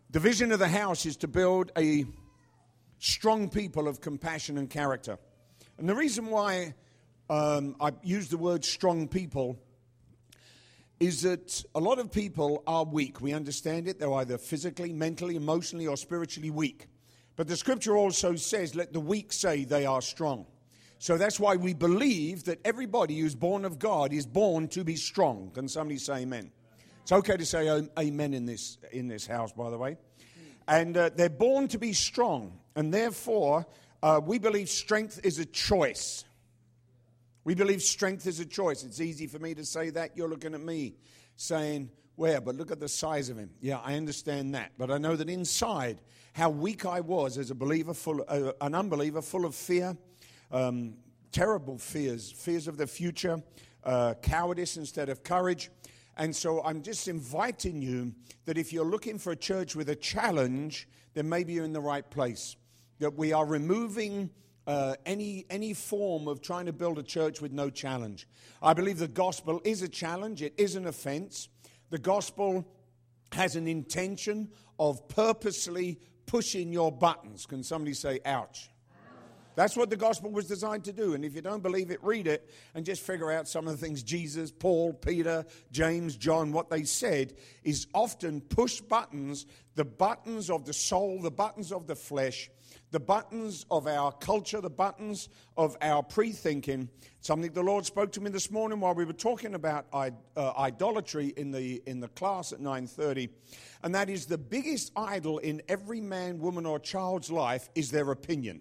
The vision of the house is to build a strong people of compassion and character. And the reason why I use the word strong people is that a lot of people are weak. We understand it. They're either physically, mentally, emotionally, or spiritually weak. But the scripture also says, let the weak say they are strong. So that's why we believe that everybody who's born of God is born to be strong. Can somebody say amen? It's okay to say amen in this house, by the way. And they're born to be strong. And therefore, we believe strength is a choice. We believe strength is a choice. It's easy for me to say that. You're looking at me saying, where? But look at the size of him. Yeah, I understand that. But I know that inside, how weak I was as a believer, an unbeliever, full of fear, terrible fears of the future, cowardice instead of courage. And so I'm just inviting you that if you're looking for a church with a challenge, then maybe you're in the right place. That we are removing any form of trying to build a church with no challenge. I believe the gospel is a challenge. It is an offense. The gospel has an intention of purposely pushing your buttons. Can somebody say, ouch? That's what the gospel was designed to do. And if you don't believe it, read it and just figure out some of the things Jesus, Paul, Peter, James, John, what they said is often push buttons, the buttons of the soul, the buttons of the flesh, the buttons of our culture, the buttons of our pre-thinking. Something the Lord spoke to me this morning while we were talking about idolatry in the class at 9:30. And that is the biggest idol in every man, woman, or child's life is their opinion.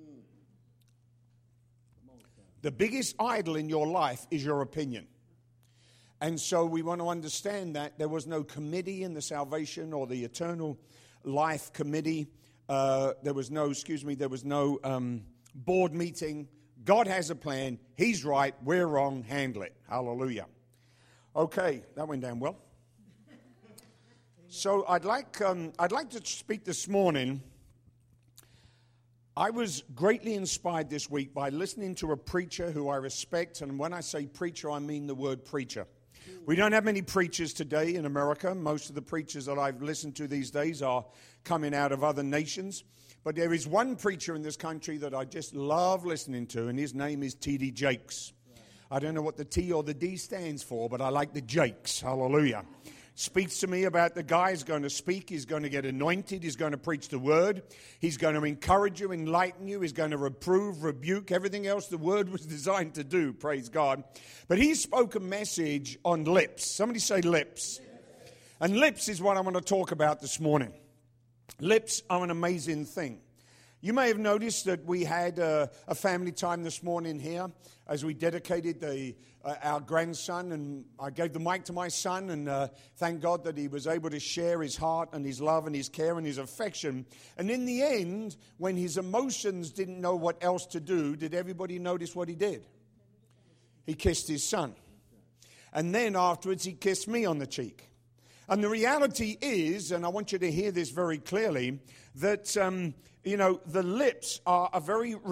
The biggest idol in your life is your opinion. And so we want to understand that there was no committee in the salvation or the eternal life committee. There was no board meeting. God has a plan. He's right. We're wrong. Handle it. Hallelujah. Okay, that went down well. So I'd like to speak this morning. I was greatly inspired this week by listening to a preacher who I respect, and when I say preacher, I mean the word preacher. We don't have many preachers today in America. Most of the preachers that I've listened to these days are coming out of other nations. But there is one preacher in this country that I just love listening to, and his name is T.D. Jakes. I don't know what the T or the D stands for, but I like the Jakes. Hallelujah. Speaks to me about the guy who's going to speak. He's going to get anointed. He's going to preach the word. He's going to encourage you, enlighten you. He's going to reprove, rebuke, everything else the word was designed to do, praise God. But he spoke a message on lips. Somebody say lips. And lips is what I want to talk about this morning. Lips are an amazing thing. You may have noticed that we had a family time this morning here as we dedicated our grandson, and I gave the mic to my son, and thank God that he was able to share his heart and his love and his care and his affection. And in the end, when his emotions didn't know what else to do, did everybody notice what he did? He kissed his son. And then afterwards, he kissed me on the cheek. And the reality is, and I want you to hear this very clearly, that the lips are a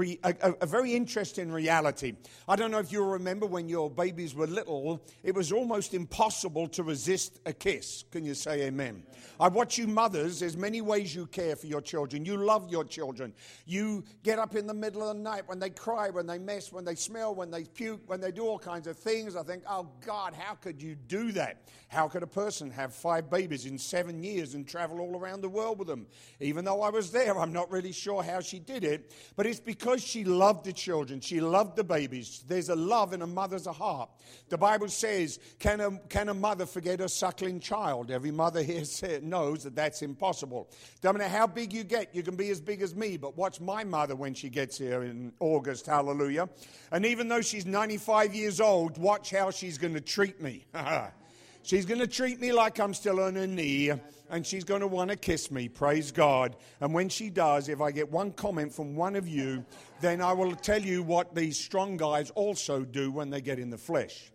very interesting reality. I don't know if you remember when your babies were little, it was almost impossible to resist a kiss. Can you say amen? I watch you mothers, there's many ways you care for your children. You love your children. You get up in the middle of the night when they cry, when they mess, when they smell, when they puke, when they do all kinds of things. I think, oh God, how could you do that? How could a person have 5 babies in 7 years and travel all around the world with them? Even though I was there, I'm not really sure how she did it, but it's because she loved the children. She loved the babies. There's a love in a mother's heart. The Bible says, can a mother forget her suckling child? Every mother here knows that that's impossible. No matter how big you get, you can be as big as me, but watch my mother when she gets here in August, hallelujah. And even though she's 95 years old, watch how she's going to treat me. She's going to treat me like I'm still on her knee, and she's going to want to kiss me, praise God. And when she does, if I get one comment from one of you, then I will tell you what these strong guys also do when they get in the flesh.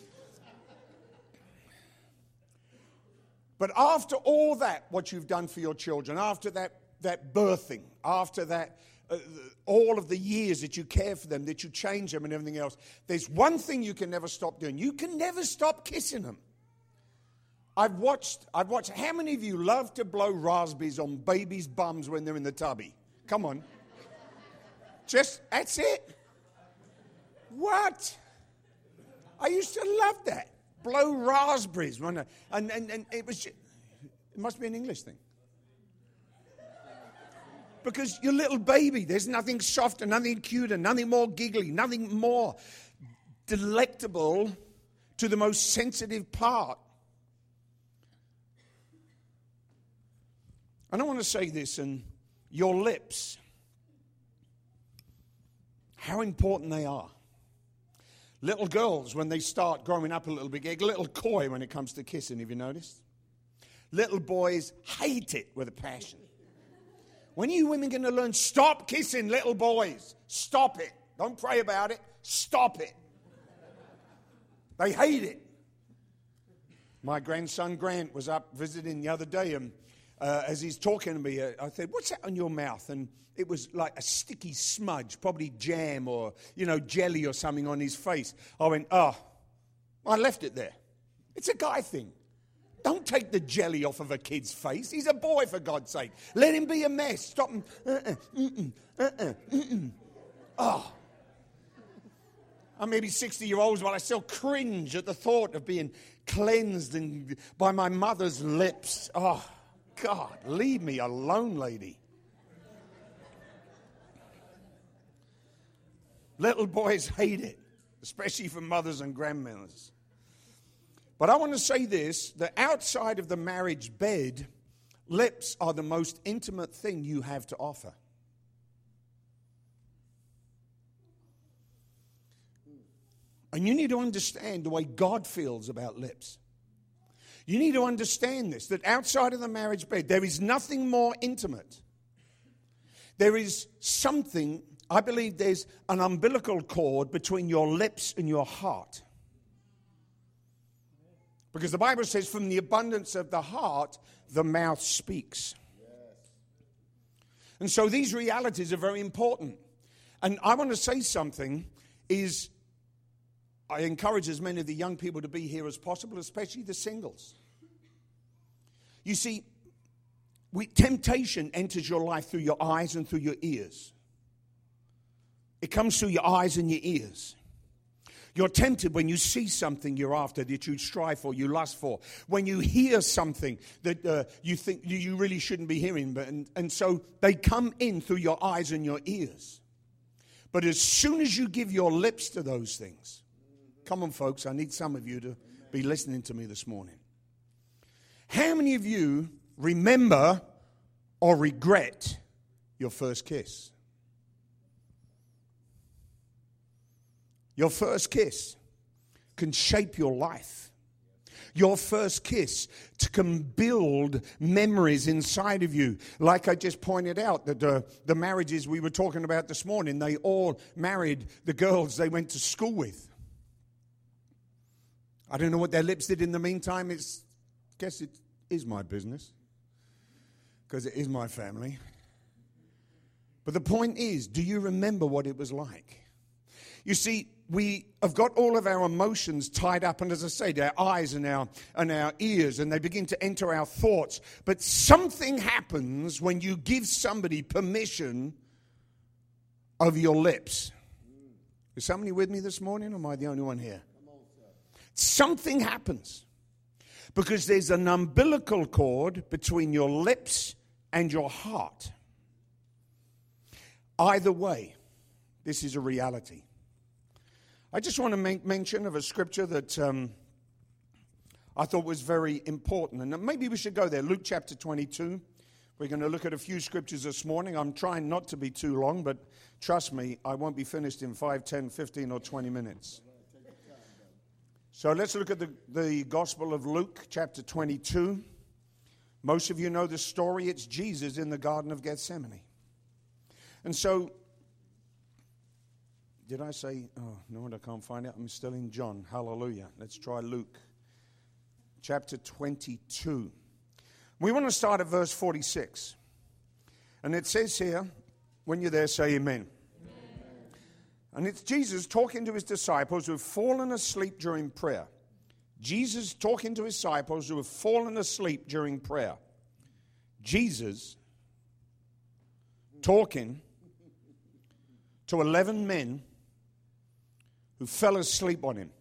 But after all that, what you've done for your children, after that birthing, after that, all of the years that you care for them, that you change them and everything else, there's one thing you can never stop doing. You can never stop kissing them. I've watched. How many of you love to blow raspberries on babies' bums when they're in the tubby? Come on. That's it. What? I used to love that. Blow raspberries. And it was, it must be an English thing. Because your little baby, there's nothing softer, nothing cuter, nothing more giggly, nothing more delectable to the most sensitive part. And I want to say this, and your lips, how important they are. Little girls, when they start growing up a little bit, get a little coy when it comes to kissing, have you noticed? Little boys hate it with a passion. When are you women going to learn? Stop kissing little boys. Stop it. Don't pray about it. Stop it. They hate it. My grandson Grant was up visiting the other day, and as he's talking to me, I said, "What's that on your mouth?" And it was like a sticky smudge, probably jam or, jelly or something on his face. I went, I left it there. It's a guy thing. Don't take the jelly off of a kid's face. He's a boy, for God's sake. Let him be a mess. Stop him. Oh. I'm maybe 60-year-olds, but I still cringe at the thought of being cleansed by my mother's lips. Oh, God, leave me alone, lady. Little boys hate it, especially for mothers and grandmothers. But I want to say this, that outside of the marriage bed, lips are the most intimate thing you have to offer. And you need to understand the way God feels about lips. You need to understand this, that outside of the marriage bed, there is nothing more intimate. There is something, I believe there's an umbilical cord between your lips and your heart. Because the Bible says, from the abundance of the heart, the mouth speaks. Yes. And so these realities are very important. And I want to say something is, I encourage as many of the young people to be here as possible, especially the singles. You see, temptation enters your life through your eyes and through your ears. It comes through your eyes and your ears. You're tempted when you see something you're after, that you strive for, you lust for. When you hear something that you think you really shouldn't be hearing. And so they come in through your eyes and your ears. But as soon as you give your lips to those things, come on, folks, I need some of you to be listening to me this morning. How many of you remember or regret your first kiss? Your first kiss can shape your life. Your first kiss can build memories inside of you. Like I just pointed out, that the marriages we were talking about this morning, they all married the girls they went to school with. I don't know what their lips did in the meantime. I guess it is my business, because it is my family. But the point is, do you remember what it was like? You see, we have got all of our emotions tied up, and as I said, our eyes and our ears, and they begin to enter our thoughts. But something happens when you give somebody permission of your lips. Is somebody with me this morning, or am I the only one here? Something happens because there's an umbilical cord between your lips and your heart. Either way, this is a reality. I just want to make mention of a scripture that I thought was very important. And maybe we should go there. Luke chapter 22. We're going to look at a few scriptures this morning. I'm trying not to be too long, but trust me, I won't be finished in 5, 10, 15, or 20 minutes. So let's look at the Gospel of Luke chapter 22. Most of you know the story. It's Jesus in the Garden of Gethsemane. And so, did I say, oh, no, I can't find it. I'm still in John. Hallelujah. Let's try Luke chapter 22. We want to start at verse 46. And it says here, when you're there, say amen. And it's Jesus talking to his disciples who have fallen asleep during prayer. Jesus talking to his disciples who have fallen asleep during prayer. Jesus talking to 11 men who fell asleep on him.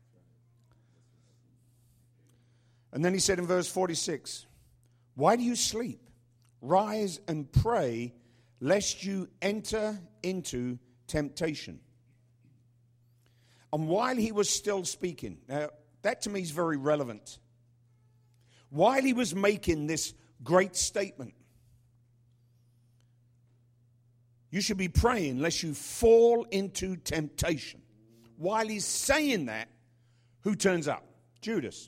And then he said in verse 46, why do you sleep? Rise and pray, lest you enter into temptation. And while he was still speaking, now that to me is very relevant. While he was making this great statement, you should be praying lest you fall into temptation. While he's saying that, who turns up? Judas.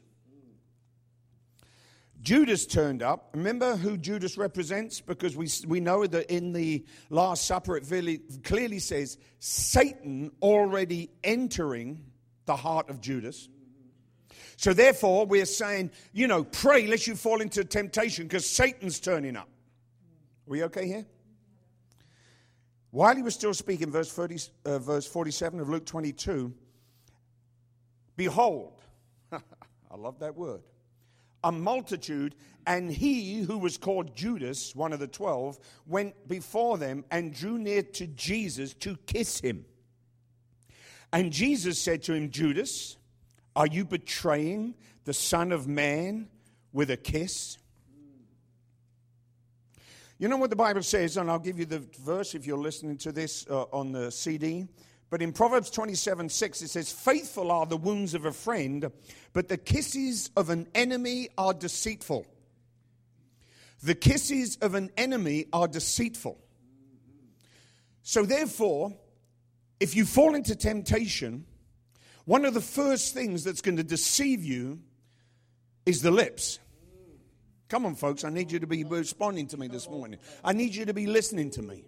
Judas turned up. Remember who Judas represents? Because we know that in the Last Supper it really clearly says Satan already entering the heart of Judas. So therefore we're saying, pray lest you fall into temptation because Satan's turning up. Are we okay here? While he was still speaking, verse 47 of Luke 22, behold, I love that word, a multitude, and he who was called Judas, one of the 12, went before them and drew near to Jesus to kiss him. And Jesus said to him, Judas, are you betraying the Son of Man with a kiss? You know what the Bible says, and I'll give you the verse if you're listening to this on the CD. But in Proverbs 27:6 it says, faithful are the wounds of a friend, but the kisses of an enemy are deceitful. The kisses of an enemy are deceitful. So therefore, if you fall into temptation, one of the first things that's going to deceive you is the lips. Come on, folks, I need you to be responding to me this morning. I need you to be listening to me.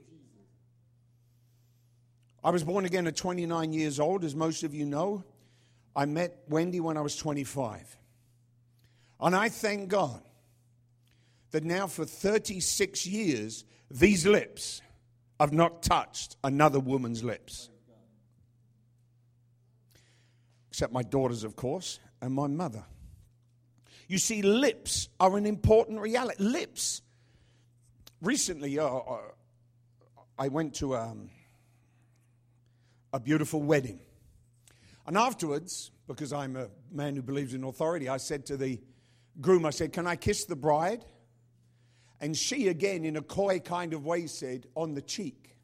I was born again at 29 years old, as most of you know. I met Wendy when I was 25. And I thank God that now for 36 years, these lips have not touched another woman's lips. Except my daughters, of course, and my mother. You see, lips are an important reality. Lips. Recently, I went to a beautiful wedding. And afterwards, because I'm a man who believes in authority, I said to the groom, I said, can I kiss the bride? And she, again, in a coy kind of way, said, on the cheek.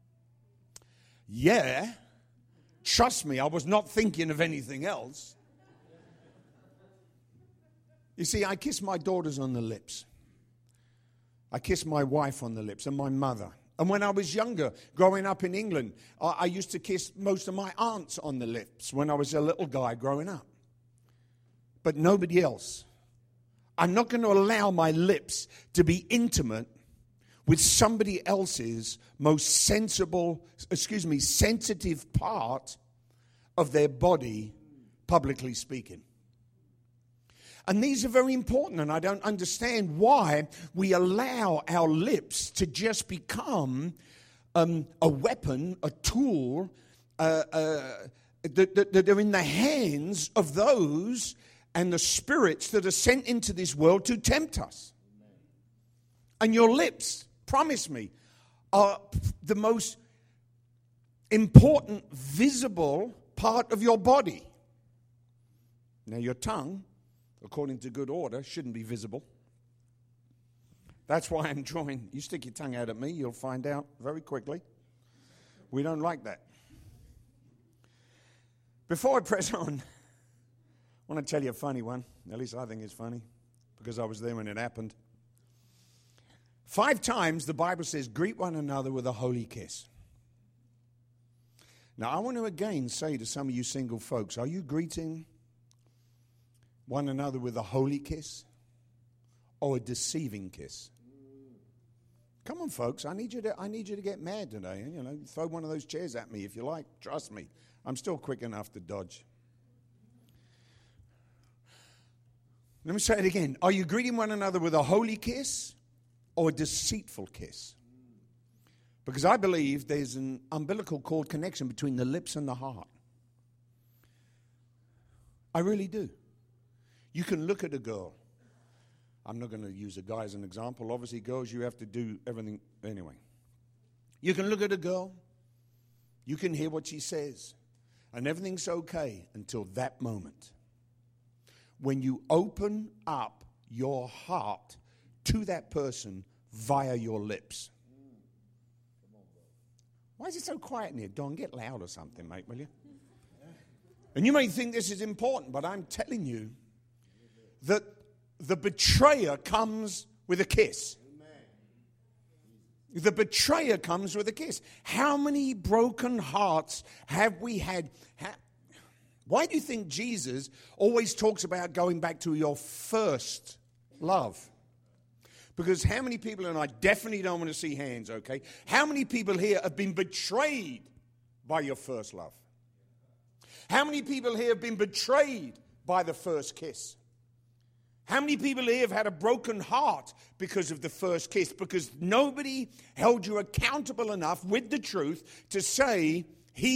Yeah. Trust me, I was not thinking of anything else. You see, I kiss my daughters on the lips. I kiss my wife on the lips and my mother. And when I was younger, growing up in England, I used to kiss most of my aunts on the lips when I was a little guy growing up. But nobody else. I'm not going to allow my lips to be intimate with somebody else's most sensitive part of their body, publicly speaking. And these are very important, and I don't understand why we allow our lips to just become a weapon, a tool, that are in the hands of those and the spirits that are sent into this world to tempt us. And your lips, promise me, are the most important, visible part of your body. Now, your tongue, according to good order, shouldn't be visible. That's why I'm drawing. You stick your tongue out at me, you'll find out very quickly. We don't like that. Before I press on, I want to tell you a funny one. At least I think it's funny, because I was there when it happened. 5 times the Bible says, greet one another with a holy kiss. Now, I want to again say to some of you single folks, are you greeting one another with a holy kiss or a deceiving kiss? Come on, folks. I need you to get mad today. Throw one of those chairs at me if you like. Trust me, I'm still quick enough to dodge. Let me say it again. Are you greeting one another with a holy kiss or a deceitful kiss? Because I believe there's an umbilical cord connection between the lips and the heart. I really do. You can look at a girl. I'm not going to use a guy as an example. Obviously, girls, you have to do everything anyway. You can look at a girl. You can hear what she says. And everything's okay until that moment. When you open up your heart to that person via your lips. Why is it so quiet in here? Don, get loud or something, mate, will you? And you may think this is important, but I'm telling you that the betrayer comes with a kiss. The betrayer comes with a kiss. How many broken hearts have we had? Why do you think Jesus always talks about going back to your first love? Because how many people, and I definitely don't want to see hands, okay? How many people here have been betrayed by your first love? How many people here have been betrayed by the first kiss? How many people here have had a broken heart because of the first kiss? Because nobody held you accountable enough with the truth to say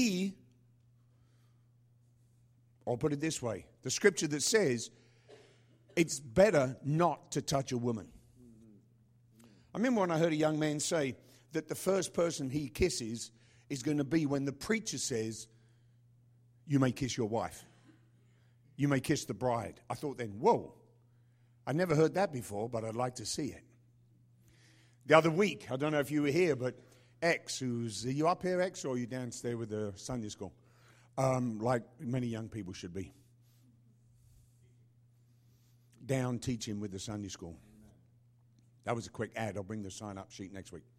I'll put it this way, the scripture that says it's better not to touch a woman. I remember when I heard a young man say that the first person he kisses is going to be when the preacher says, you may kiss your wife. You may kiss the bride. I thought then, whoa, I never heard that before, but I'd like to see it. The other week, I don't know if you were here, but X, are you up here, X, or are you downstairs with the Sunday school? Like many young people should be. Down teaching with the Sunday school. That was a quick ad. I'll bring the sign-up sheet next week.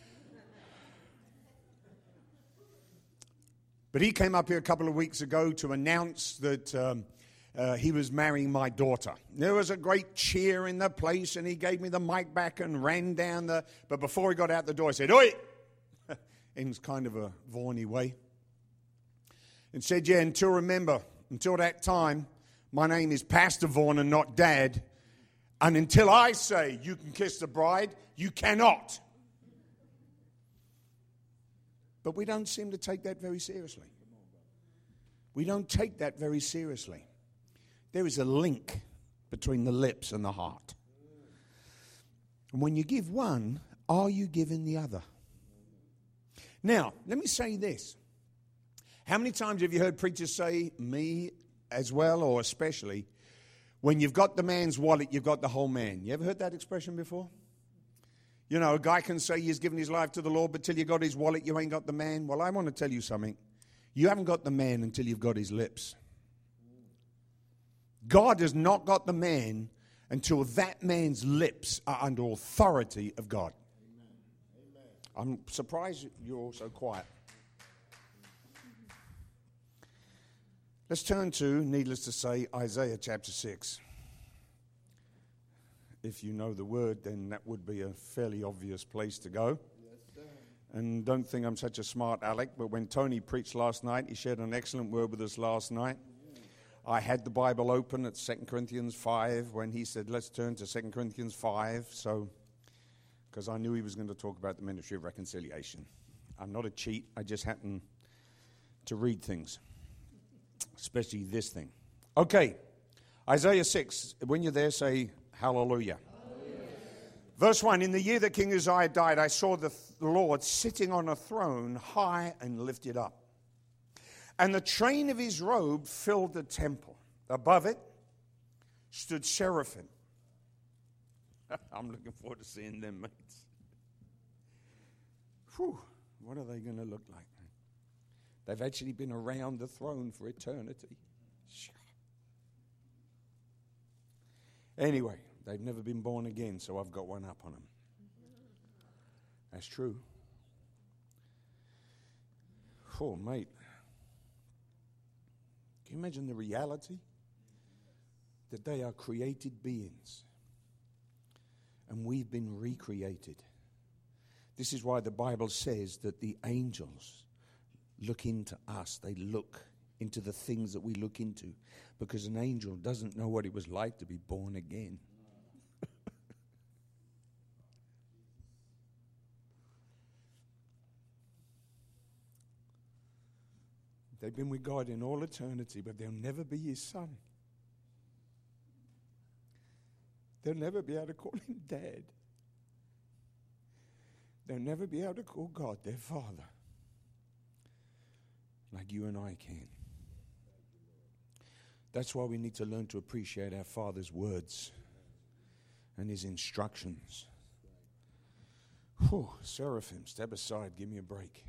But he came up here a couple of weeks ago to announce that he was marrying my daughter. There was a great cheer in the place, and he gave me the mic back and ran down but before he got out the door, he said, "Oi!" in kind of a Vaughany way. And said, "Yeah, until that time, my name is Pastor Vaughan and not Dad. And until I say you can kiss the bride, you cannot." But we don't seem to take that very seriously. We don't take that very seriously. There is a link between the lips and the heart. And when you give one, are you giving the other? Now, let me say this. How many times have you heard preachers say, me as well or especially, when you've got the man's wallet, you've got the whole man? You ever heard that expression before? You know, a guy can say he's given his life to the Lord, but till you got his wallet, you ain't got the man. Well, I want to tell you something. You haven't got the man until you've got his lips. God has not got the man until that man's lips are under authority of God. I'm surprised you're all so quiet. Let's turn to, needless to say, Isaiah chapter 6. If you know the word, then that would be a fairly obvious place to go. Yes, and don't think I'm such a smart aleck, but when Tony preached last night, he shared an excellent word with us last night. I had the Bible open at 2 Corinthians 5 when he said, let's turn to 2 Corinthians 5. So, because I knew he was going to talk about the ministry of reconciliation. I'm not a cheat. I just happen to read things, especially this thing. Okay, Isaiah 6. When you're there, say hallelujah. Hallelujah. Verse 1, in the year that King Uzziah died, I saw the Lord sitting on a throne high and lifted up. And the train of his robe filled the temple. Above it stood seraphim. I'm looking forward to seeing them, mates. Whew, what are they going to look like? They've actually been around the throne for eternity. Anyway, they've never been born again, so I've got one up on them. That's true. Oh, mate. Can you imagine the reality? That they are created beings. And we've been recreated. This is why the Bible says that the angels look into us. They look into the things that we look into. Because an angel doesn't know what it was like to be born again. They've been with God in all eternity, but they'll never be his son. they'll never be able to call him Dad. They'll never be able to call God their Father like you and I can. That's why we need to learn to appreciate our Father's words and His instructions. Whew, seraphim, step aside, give me a break.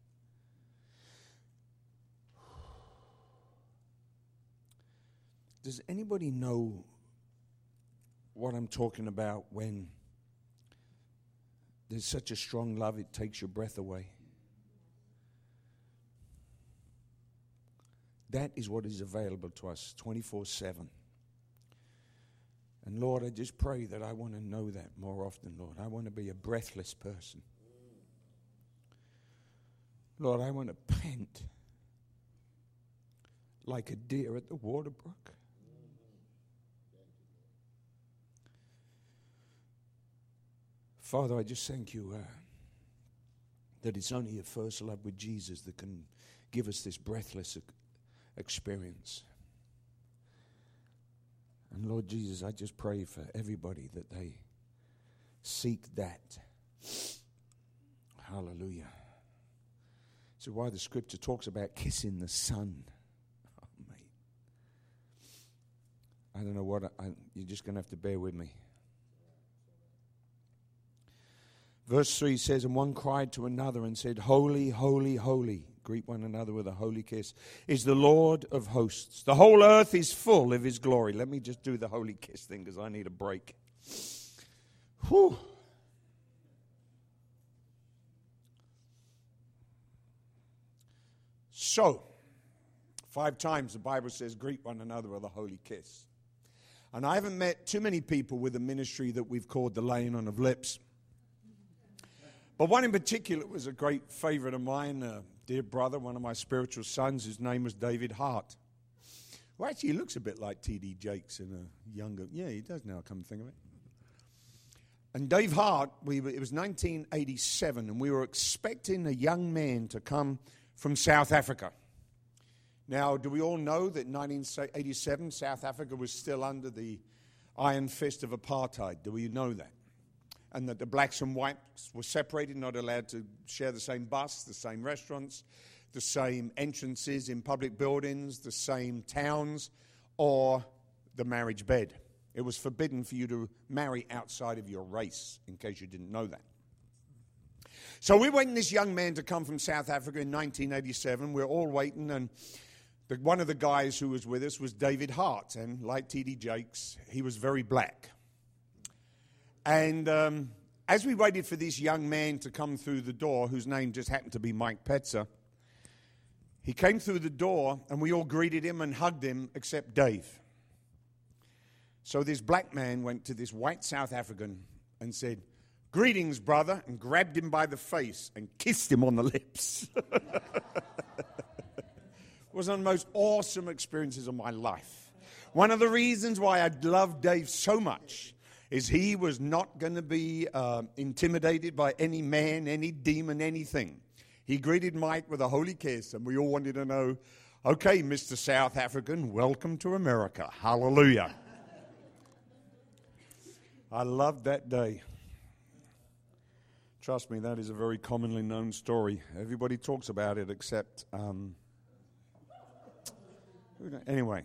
Does anybody know what I'm talking about when there's such a strong love it takes your breath away? That is what is available to us 24/7. And Lord, I just pray that I want to know that more often, Lord. I want to be a breathless person. Lord, I want to pant like a deer at the water brook. Father, I just thank you that it's only a first love with Jesus that can give us this breathless experience. And Lord Jesus, I just pray for everybody that they seek that. Hallelujah. So why the scripture talks about kissing the Son. Oh, mate. I don't know what, you're just going to have to bear with me. Verse 3 says, and one cried to another and said, Holy, holy, holy. Greet one another with a holy kiss. Is the Lord of hosts. The whole earth is full of His glory. Let me just do the holy kiss thing because I need a break. Whew. So, 5 times the Bible says, greet one another with a holy kiss. And I haven't met too many people with a ministry that we've called the laying on of lips. But one in particular was a great favorite of mine, a dear brother, one of my spiritual sons. His name was David Hart. Well, actually, he looks a bit like T.D. Jakes in a younger... Yeah, he does now, come to think of it. And Dave Hart, it was 1987, and we were expecting a young man to come from South Africa. Now, do we all know that in 1987, South Africa was still under the iron fist of apartheid? Do we know that? And that the blacks and whites were separated, not allowed to share the same bus, the same restaurants, the same entrances in public buildings, the same towns, or the marriage bed. It was forbidden for you to marry outside of your race, in case you didn't know that. So we're waiting this young man to come from South Africa in 1987. We're all waiting, and one of the guys who was with us was David Hart, and like T.D. Jakes, he was very black. And as we waited for this young man to come through the door, whose name just happened to be Mike Petzer, he came through the door, and we all greeted him and hugged him, except Dave. So this black man went to this white South African and said, greetings, brother, and grabbed him by the face and kissed him on the lips. It was one of the most awesome experiences of my life. One of the reasons why I love Dave so much is he was not going to be intimidated by any man, any demon, anything. He greeted Mike with a holy kiss, and we all wanted to know, okay, Mr. South African, welcome to America. Hallelujah. I loved that day. Trust me, that is a very commonly known story. Everybody talks about it except... anyway.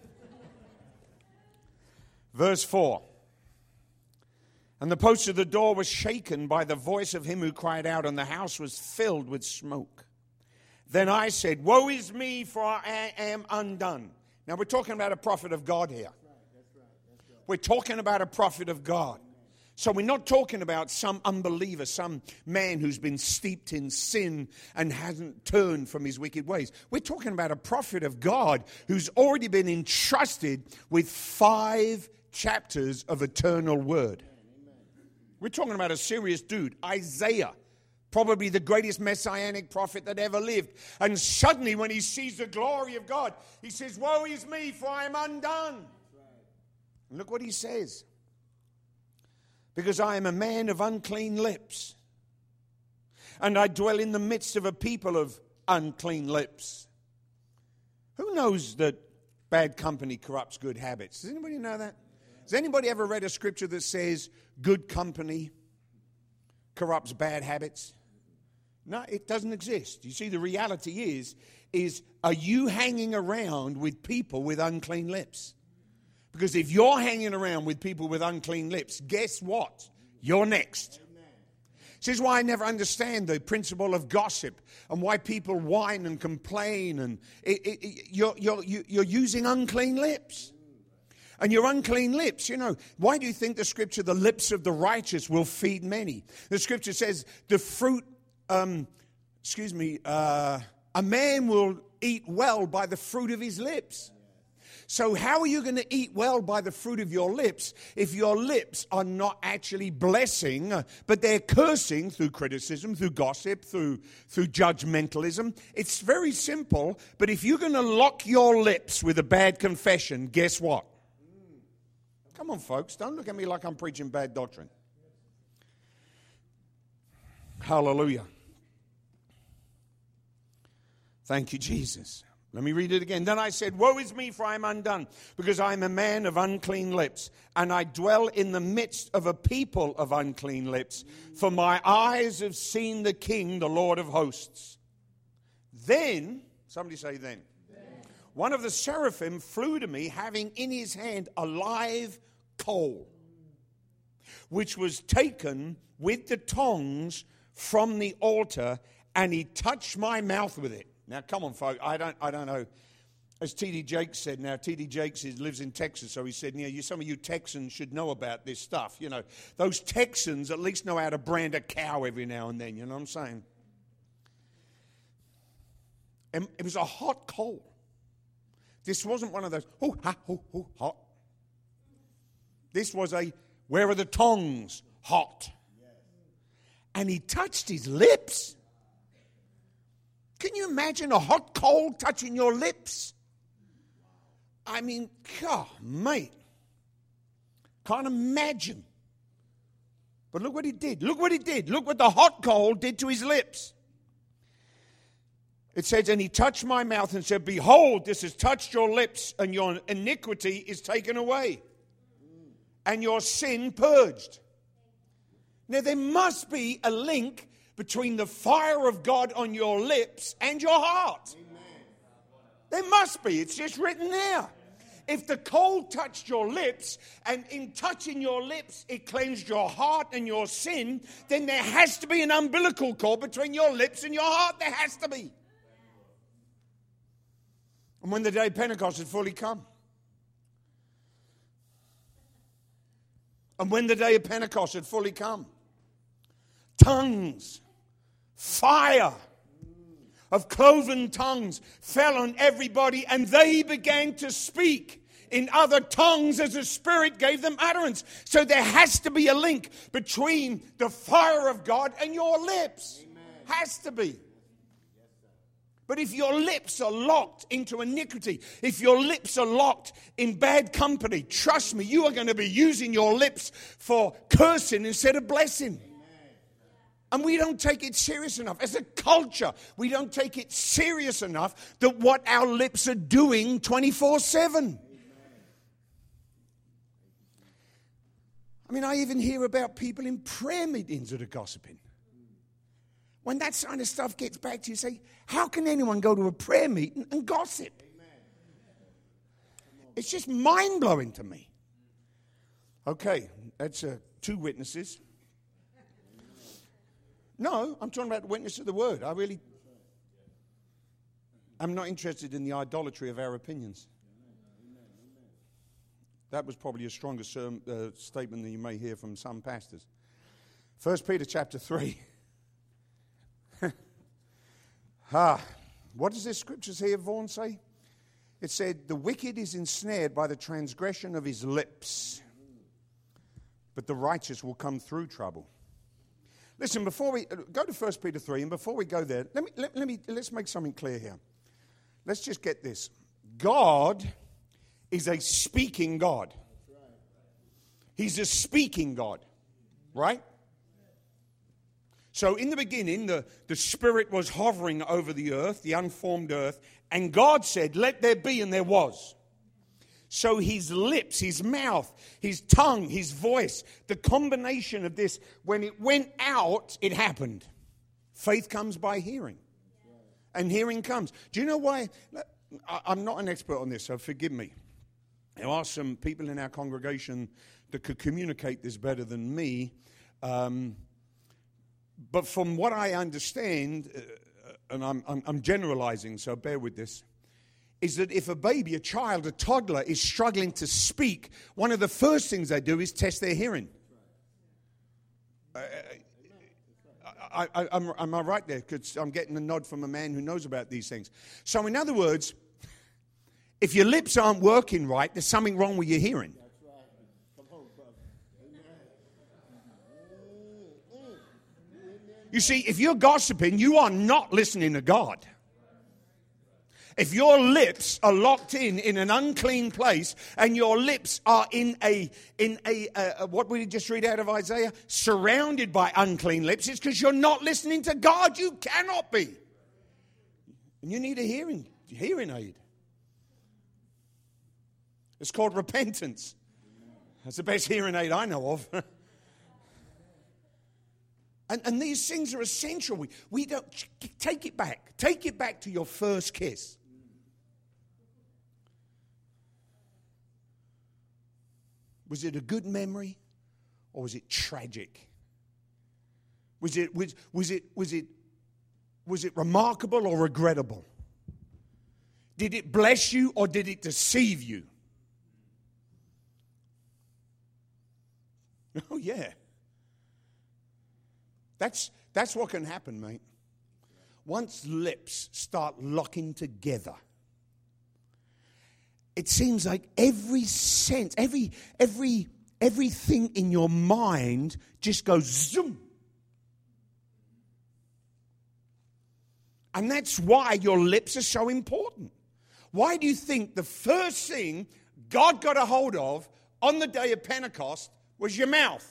Verse 4. And the post of the door was shaken by the voice of him who cried out, and the house was filled with smoke. Then I said, woe is me, for I am undone. Now we're talking about a prophet of God here. That's right. We're talking about a prophet of God. So we're not talking about some unbeliever, some man who's been steeped in sin and hasn't turned from his wicked ways. We're talking about a prophet of God who's already been entrusted with 5 chapters of eternal word. We're talking about a serious dude, Isaiah, probably the greatest messianic prophet that ever lived. And suddenly when he sees the glory of God, he says, woe is me, for I am undone. And look what he says. Because I am a man of unclean lips, and I dwell in the midst of a people of unclean lips. Who knows that bad company corrupts good habits? Does anybody know that? Has anybody ever read a scripture that says good company corrupts bad habits? No, it doesn't exist. You see, the reality is are you hanging around with people with unclean lips? Because if you're hanging around with people with unclean lips, guess what? You're next. This is why I never understand the principle of gossip and why people whine and complain. And you're using unclean lips. And your unclean lips, why do you think the scripture, the lips of the righteous will feed many? The scripture says the fruit, a man will eat well by the fruit of his lips. So how are you going to eat well by the fruit of your lips if your lips are not actually blessing, but they're cursing through criticism, through gossip, through judgmentalism? It's very simple, but if you're going to lock your lips with a bad confession, guess what? Come on, folks, don't look at me like I'm preaching bad doctrine. Hallelujah. Thank you, Jesus. Let me read it again. Then I said, woe is me, for I am undone, because I am a man of unclean lips, and I dwell in the midst of a people of unclean lips, for my eyes have seen the King, the Lord of hosts. Then, somebody say then. One of the seraphim flew to me, having in his hand a live coal, which was taken with the tongs from the altar, and he touched my mouth with it. Now, come on, folks. I don't know. As T.D. Jakes said, now, T.D. Jakes lives in Texas, so he said, some of you Texans should know about this stuff. Those Texans at least know how to brand a cow every now and then, you know what I'm saying? And it was a hot coal. This wasn't one of those, hot. This was where are the tongs? Hot. And he touched his lips. Can you imagine a hot coal touching your lips? I mean, God, mate. Can't imagine. But look what he did. Look what he did. Look what the hot coal did to his lips. It says, and he touched my mouth and said, behold, this has touched your lips, and your iniquity is taken away, and your sin purged. Now, there must be a link between the fire of God on your lips and your heart. Amen. There must be. It's just written there. If the coal touched your lips, and in touching your lips it cleansed your heart and your sin, then there has to be an umbilical cord between your lips and your heart. There has to be. And when the day of Pentecost had fully come, tongues, fire of cloven tongues fell on everybody, and they began to speak in other tongues as the Spirit gave them utterance. So there has to be a link between the fire of God and your lips. Amen. Has to be. But if your lips are locked into iniquity, if your lips are locked in bad company, trust me, you are going to be using your lips for cursing instead of blessing. And we don't take it serious enough. As a culture, we don't take it serious enough that what our lips are doing 24/7. I mean, I even hear about people in prayer meetings that are gossiping. When that kind of stuff gets back to you, say, how can anyone go to a prayer meeting and gossip? It's just mind-blowing to me. Okay, that's 2 witnesses. No, I'm talking about the witness of the word. I'm not interested in the idolatry of our opinions. That was probably a stronger statement than you may hear from some pastors. 1 Peter chapter 3. What does this scriptures here, Vaughan, say? It said, the wicked is ensnared by the transgression of his lips, but the righteous will come through trouble. Listen, before we go to 1 Peter 3, and before we go there, let's make something clear here. Let's just get this. God is a speaking God. He's a speaking God, right? So in the beginning, the Spirit was hovering over the earth, the unformed earth, and God said, let there be, and there was. So his lips, his mouth, his tongue, his voice, the combination of this, when it went out, it happened. Faith comes by hearing. And hearing comes. Do you know why? I'm not an expert on this, so forgive me. There are some people in our congregation that could communicate this better than me. But from what I understand, and I'm generalizing, so bear with this, is that if a baby, a child, a toddler is struggling to speak, one of the first things they do is test their hearing. Am I right there? Because I'm getting a nod from a man who knows about these things. So in other words, if your lips aren't working right, there's something wrong with your hearing. That's right. Come on, brother. Amen. You see, if you're gossiping, you are not listening to God. If your lips are locked in an unclean place, and your lips are in a what we just read out of Isaiah, surrounded by unclean lips, it's because you're not listening to God. You cannot be. And you need a hearing aid. It's called repentance. That's the best hearing aid I know of. And these things are essential. We don't take it back. Take it back to your first kiss. Was it a good memory, or was it tragic? Was it remarkable or regrettable? Did it bless you or did it deceive you? Oh yeah. That's what can happen, mate. Once lips start locking together, it seems like every sense, everything in your mind just goes zoom. And that's why your lips are so important. Why do you think the first thing God got a hold of on the day of Pentecost was your mouth?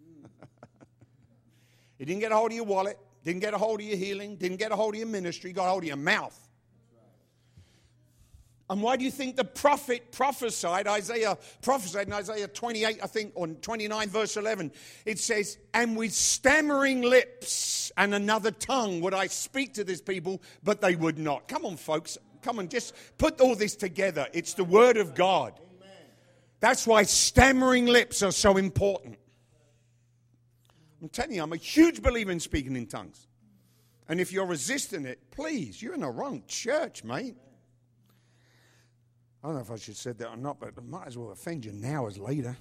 He didn't get a hold of your wallet, didn't get a hold of your healing, didn't get a hold of your ministry, got a hold of your mouth. And why do you think the prophet prophesied, Isaiah prophesied in Isaiah 28, I think, or 29 verse 11, it says, and with stammering lips and another tongue would I speak to this people, but they would not. Come on, folks. Come on, just put all this together. It's the word of God. Amen. That's why stammering lips are so important. I'm telling you, I'm a huge believer in speaking in tongues. And if you're resisting it, please, you're in the wrong church, mate. I don't know if I should have said that or not, but I might as well offend you now as later.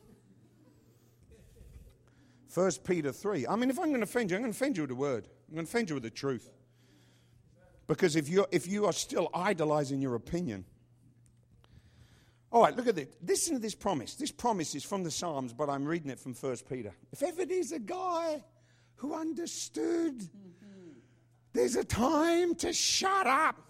1 Peter 3. I mean, if I'm going to offend you, I'm going to offend you with the word. I'm going to offend you with the truth. Because if you are still idolizing your opinion. All right, look at this. Listen to this promise. This promise is from the Psalms, but I'm reading it from 1 Peter. If ever there's a guy who understood, there's a time to shut up.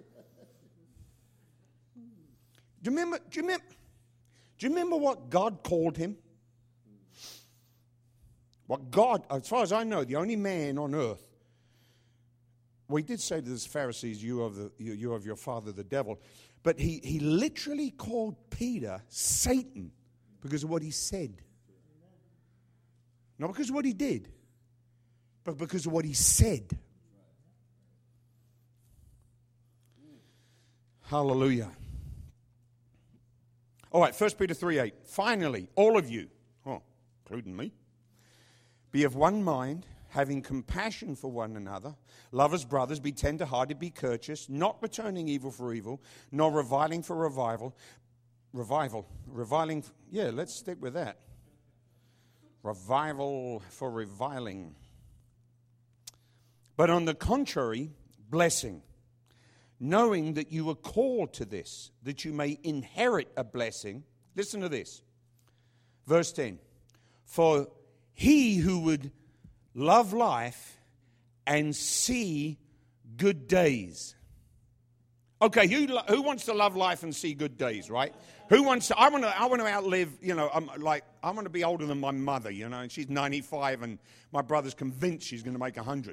Do you remember what God called him? What God, as far as I know, the only man on earth. Well, he did say to the Pharisees, you of your father the devil. But he literally called Peter Satan because of what he said. Not because of what he did, but because of what he said. Hallelujah. All right, 1 Peter 3:8. Finally, all of you, including me, be of one mind, having compassion for one another, love as brothers, be tender-hearted, be courteous, not returning evil for evil, nor reviling for reviling. Yeah, let's stick with that. Revival for reviling. But on the contrary, blessing, knowing that you were called to this, that you may inherit a blessing. Listen to this. Verse 10. For he who would love life and see good days. Okay, who wants to love life and see good days, right? Who wants to? I want to outlive. I want to be older than my mother. And she's 95, and my brother's convinced she's going to make 100.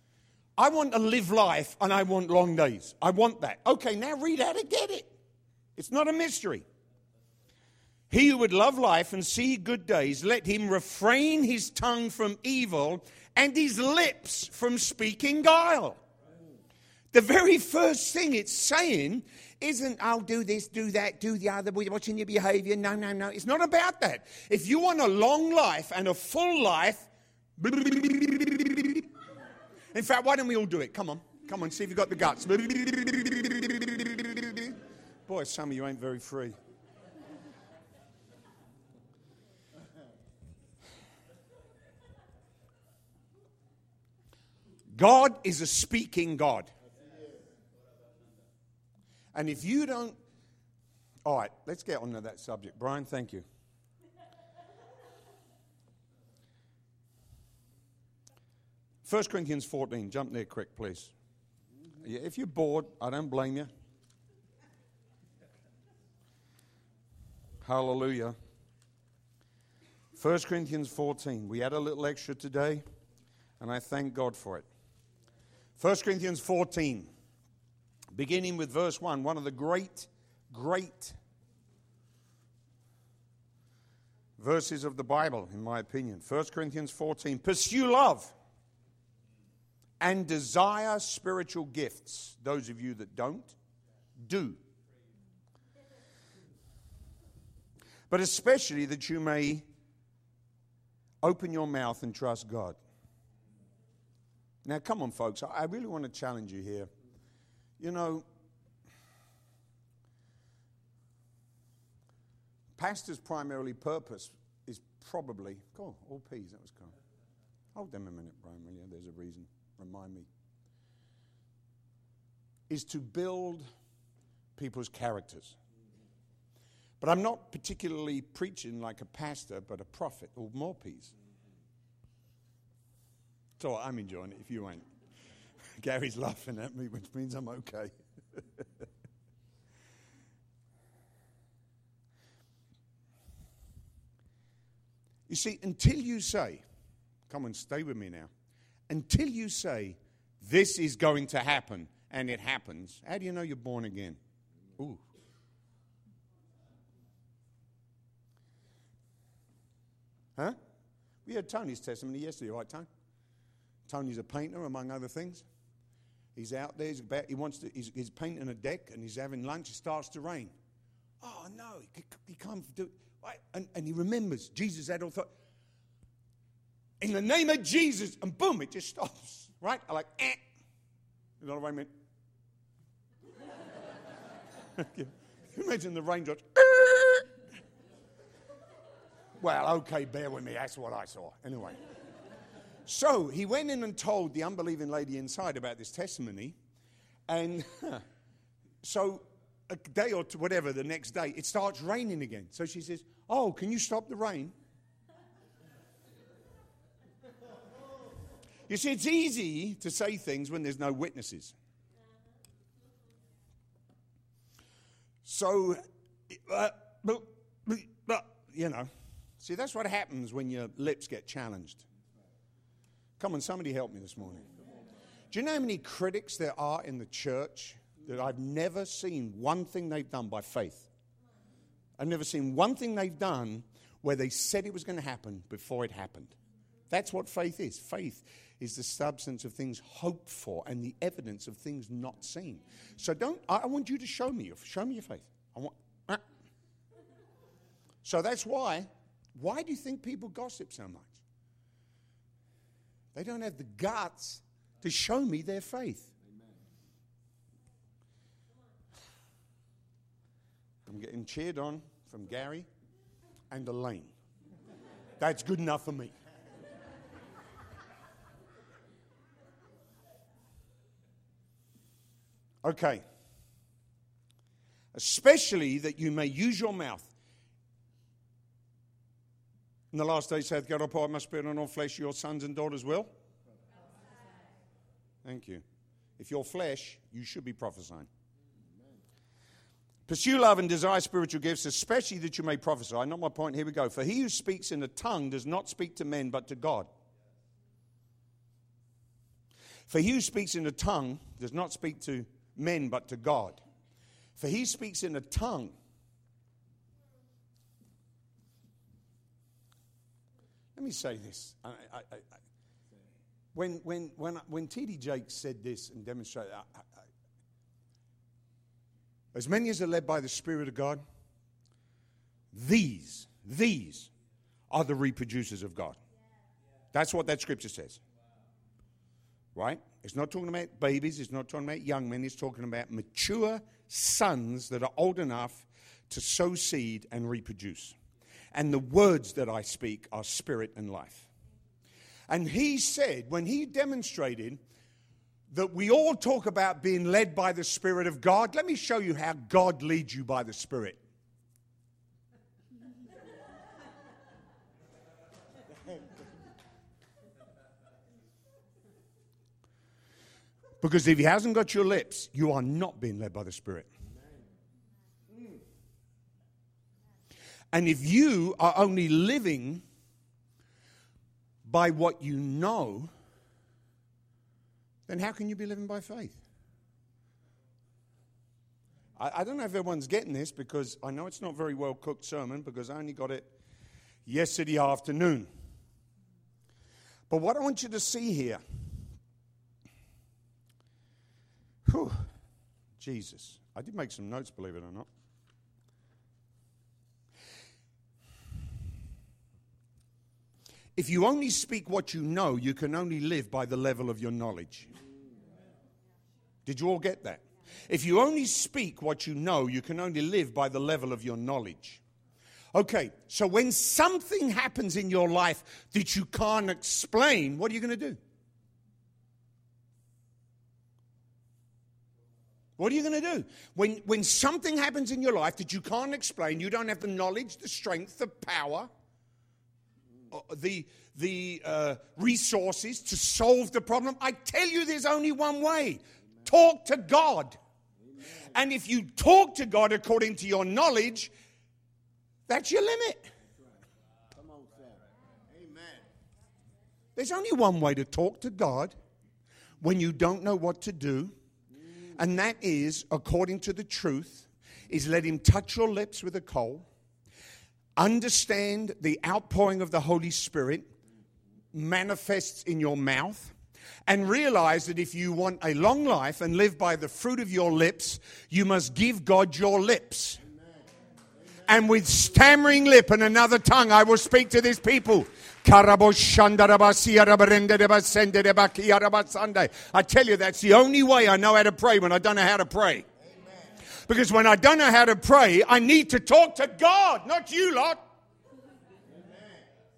I want to live life, and I want long days. I want that. Okay, now read how to get it. It's not a mystery. He who would love life and see good days, let him refrain his tongue from evil and his lips from speaking guile. The very first thing it's saying isn't, I'll do this, do that, do the other, watching your behavior. No. It's not about that. If you want a long life and a full life, in fact, why don't we all do it? Come on, see if you've got the guts. Boy, some of you ain't very free. God is a speaking God. And if you don't... All right, let's get on to that subject. Brian, thank you. First Corinthians 14. Jump there quick, please. Yeah, if you're bored, I don't blame you. Hallelujah. 1 Corinthians 14. We had a little extra today, and I thank God for it. 1 Corinthians 14, beginning with verse 1, one of the great verses of the Bible, in my opinion. 1 Corinthians 14, pursue love and desire spiritual gifts. Those of you that don't, do. But especially that you may open your mouth and trust God. Now, come on, folks. I really want to challenge you here. You know, pastor's primarily purpose is probably... Oh, all peas, that was cool. Hold them a minute, Brian, will you? There's a reason. Remind me. Is to build people's characters. But I'm not particularly preaching like a pastor, but a prophet, or more peas. So I'm enjoying it if you ain't. Gary's laughing at me, which means I'm okay. You see, until you say, come on, stay with me now. Until you say, this is going to happen, and it happens, how do you know you're born again? Ooh. Huh? We had Tony's testimony yesterday, right, Tony? Tony's a painter, among other things. He's out there. He's painting a deck, and he's having lunch. It starts to rain. Oh no, he can't do it. And he remembers Jesus had authority. In the name of Jesus, and boom, it just stops. Right? I'm like, You know what I mean? Can you imagine the raindrops? Well, okay, bear with me. That's what I saw. Anyway. So he went in and told the unbelieving lady inside about this testimony. And so a day or two, whatever, the next day, it starts raining again. So she says, oh, can you stop the rain? You see, it's easy to say things when there's no witnesses. So, you know, see, that's what happens when your lips get challenged. Come on, somebody help me this morning. Do you know how many critics there are in the church that I've never seen one thing they've done by faith? I've never seen one thing they've done where they said it was going to happen before it happened. That's what faith is. Faith is the substance of things hoped for and the evidence of things not seen. So I want you to show me your faith. So that's why do you think people gossip so much? They don't have the guts to show me their faith. Amen. I'm getting cheered on from Gary and Elaine. That's good enough for me. Okay. Especially that you may use your mouth. In the last days hath God poured my spirit on all flesh, your sons and daughters will? Thank you. If you're flesh, you should be prophesying. Amen. Pursue love and desire spiritual gifts, especially that you may prophesy. Not my point, here we go. For he who speaks in a tongue does not speak to men, but to God. For he who speaks in a tongue does not speak to men, but to God. For he speaks in a tongue. Let me say this. When T.D. Jakes said this and demonstrated, as many as are led by the Spirit of God, these are the reproducers of God. That's what that scripture says. Right? It's not talking about babies. It's not talking about young men. It's talking about mature sons that are old enough to sow seed and reproduce. And the words that I speak are spirit and life. And he said, when he demonstrated that we all talk about being led by the Spirit of God, let me show you how God leads you by the Spirit. Because if he hasn't got your lips, you are not being led by the Spirit. And if you are only living by what you know, then how can you be living by faith? I don't know if everyone's getting this, because I know it's not a very well cooked sermon, because I only got it yesterday afternoon. But what I want you to see here, Jesus. I did make some notes, believe it or not. If you only speak what you know, you can only live by the level of your knowledge. Did you all get that? If you only speak what you know, you can only live by the level of your knowledge. Okay, so when something happens in your life that you can't explain, what are you going to do? What are you going to do? When something happens in your life that you can't explain, you don't have the knowledge, the strength, the power, the resources to solve the problem. I tell you, there's only one way. Talk to God. Amen. And if you talk to God according to your knowledge, that's your limit. Come on, sir. Amen. There's only one way to talk to God when you don't know what to do. And that is, according to the truth, is let him touch your lips with a coal. Understand the outpouring of the Holy Spirit manifests in your mouth. And realize that if you want a long life and live by the fruit of your lips, you must give God your lips. And with stammering lip and another tongue, I will speak to this people. I tell you, that's the only way I know how to pray when I don't know how to pray. Amen. Because when I don't know how to pray, I need to talk to God, not you lot. Amen.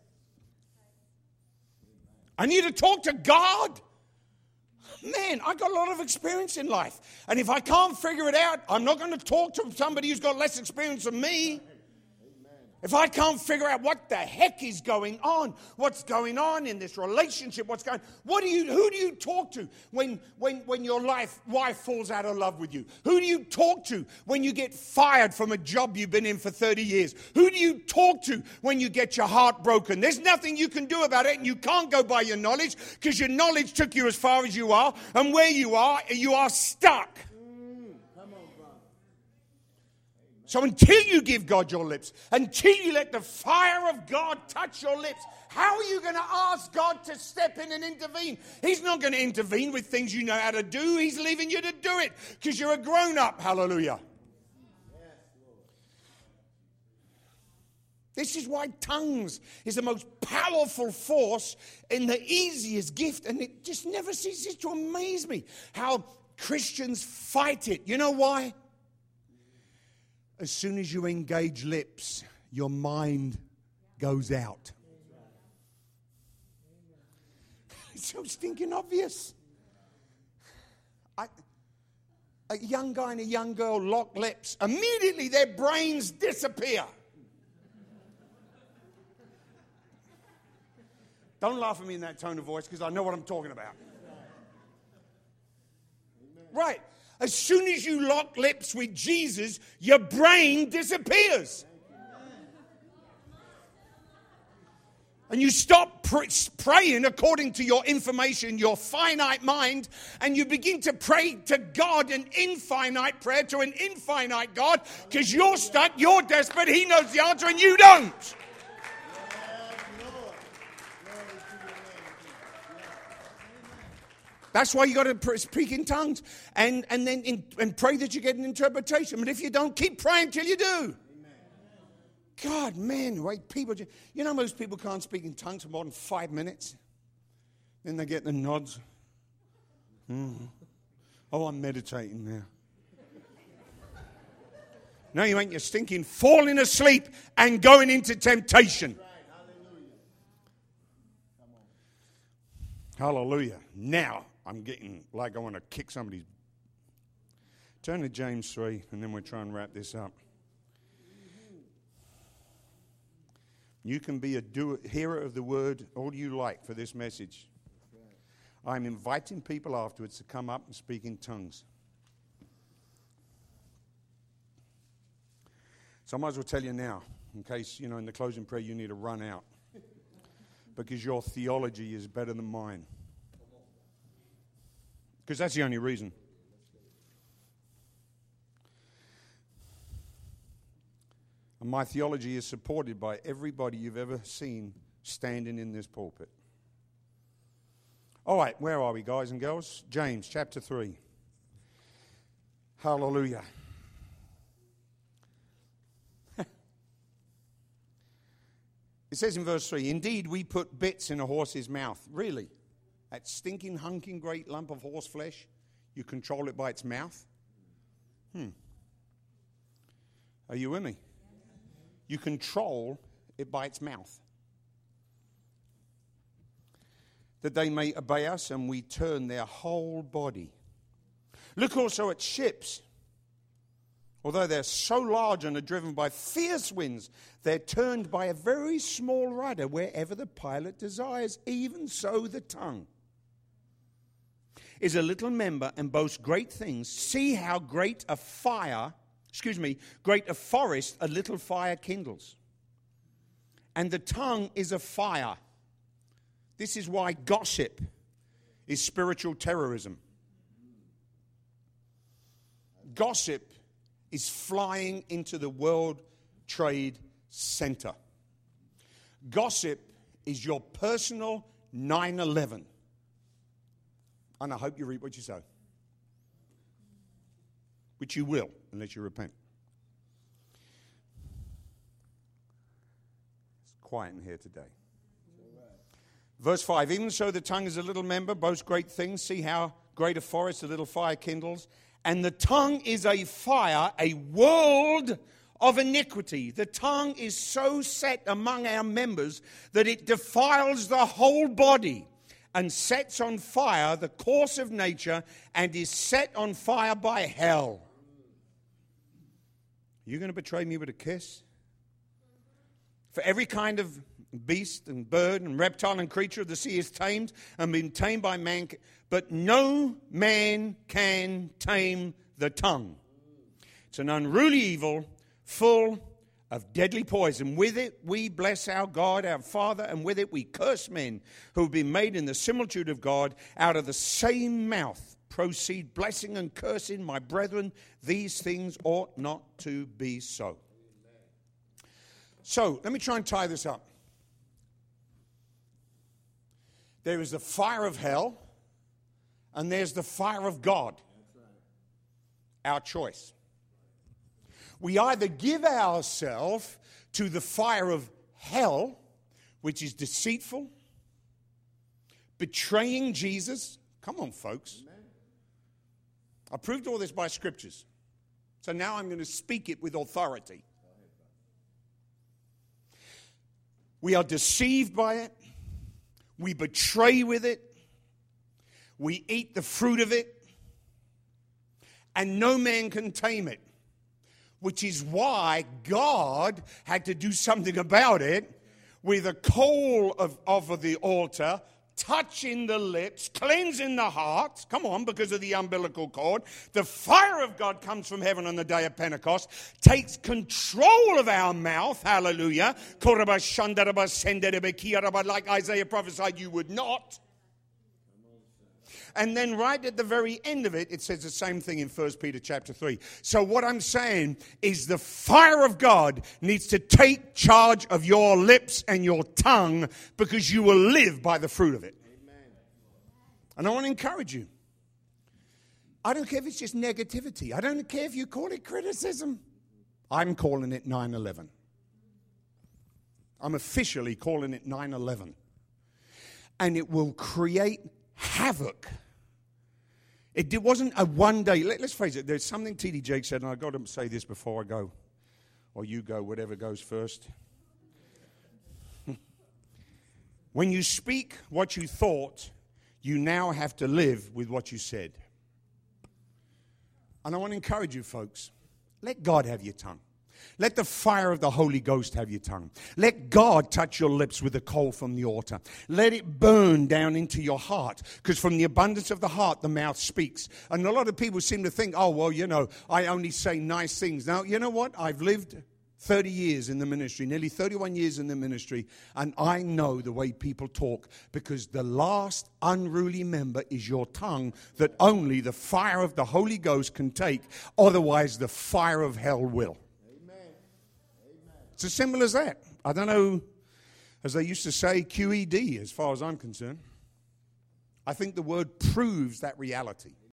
I need to talk to God. Man, I got a lot of experience in life. And if I can't figure it out, I'm not going to talk to somebody who's got less experience than me. If I can't figure out what the heck is going on, what's going on in this relationship, who do you talk to when your wife falls out of love with you? Who do you talk to when you get fired from a job you've been in for 30 years? Who do you talk to when you get your heart broken? There's nothing you can do about it, and you can't go by your knowledge, because your knowledge took you as far as you are, and where you are stuck. So until you give God your lips, until you let the fire of God touch your lips, how are you going to ask God to step in and intervene? He's not going to intervene with things you know how to do. He's leaving you to do it because you're a grown-up. Hallelujah. This is why tongues is the most powerful force and the easiest gift. And it just never ceases to amaze me how Christians fight it. You know why? As soon as you engage lips, your mind goes out. It's so stinking obvious. A young guy and a young girl lock lips. Immediately their brains disappear. Don't laugh at me in that tone of voice, because I know what I'm talking about. Right. As soon as you lock lips with Jesus, your brain disappears. And you stop praying according to your information, your finite mind, and you begin to pray to God an infinite prayer to an infinite God because you're stuck, you're desperate, He knows the answer and you don't. That's why you got to speak in tongues and then pray that you get an interpretation. But if you don't, keep praying till you do. God, man, wait, people, most people can't speak in tongues for more than 5 minutes. Then they get the nods. Oh, I'm meditating now. No, you ain't. You're stinking, falling asleep and going into temptation. Hallelujah. Now, I'm getting like I want to kick somebody's. Turn to James 3, and then we'll try and wrap this up. You can be a hearer of the word all you like for this message. I'm inviting people afterwards to come up and speak in tongues. So I might as well tell you now, in case, in the closing prayer you need to run out. Because your theology is better than mine. Because that's the only reason. And my theology is supported by everybody you've ever seen standing in this pulpit. All right, where are we, guys and girls? James chapter 3. Hallelujah. It says in verse 3, indeed we put bits in a horse's mouth. Really? That stinking, hunking, great lump of horse flesh, you control it by its mouth? Are you with me? You control it by its mouth. That they may obey us, and we turn their whole body. Look also at ships. Although they're so large and are driven by fierce winds, they're turned by a very small rudder wherever the pilot desires. Even so the tongue is a little member and boasts great things. See how great a forest a little fire kindles. And the tongue is a fire. This is why gossip is spiritual terrorism. Gossip is flying into the World Trade Center. Gossip is your personal 9/11. And I hope you reap what you sow. Which you will, unless you repent. It's quiet in here today. Verse 5, even so the tongue is a little member, boasts great things. See how great a forest a little fire kindles. And the tongue is a fire, a world of iniquity. The tongue is so set among our members that it defiles the whole body and sets on fire the course of nature and is set on fire by hell. You going to betray me with a kiss? For every kind of beast and bird and reptile and creature of the sea is tamed and been tamed by man, but no man can tame the tongue. It's an unruly evil full of deadly poison. With it we bless our God, our Father, and with it we curse men who have been made in the similitude of God. Out of the same mouth proceed blessing and cursing. My brethren, these things ought not to be so. So, let me try and tie this up. There is the fire of hell, and there's the fire of God. Our choice. We either give ourselves to the fire of hell, which is deceitful, betraying Jesus. Come on, folks. I proved all this by scriptures. So now I'm going to speak it with authority. We are deceived by it. We betray with it. We eat the fruit of it. And no man can tame it. Which is why God had to do something about it with a coal of the altar touching the lips, cleansing the heart. Come on, because of the umbilical cord. The fire of God comes from heaven on the day of Pentecost, takes control of our mouth. Hallelujah. Like Isaiah prophesied, you would not. And then right at the very end of it, it says the same thing in 1 Peter chapter 3. So what I'm saying is the fire of God needs to take charge of your lips and your tongue, because you will live by the fruit of it. Amen. And I want to encourage you. I don't care if it's just negativity. I don't care if you call it criticism. I'm calling it 9/11. I'm officially calling it 9/11. And it will create havoc. It wasn't a one day. Let's face it, there's something T.D. Jakes said, and I've got to say this before I go. Or you go, whatever goes first. When you speak what you thought, you now have to live with what you said. And I want to encourage you, folks. Let God have your tongue. Let the fire of the Holy Ghost have your tongue. Let God touch your lips with the coal from the altar. Let it burn down into your heart, because from the abundance of the heart, the mouth speaks. And a lot of people seem to think, oh, well, I only say nice things. Now, you know what? I've lived 30 years in the ministry, nearly 31 years in the ministry, and I know the way people talk, because the last unruly member is your tongue that only the fire of the Holy Ghost can take. Otherwise, the fire of hell will. It's as simple as that. I don't know, as they used to say, QED, as far as I'm concerned. I think the word proves that reality.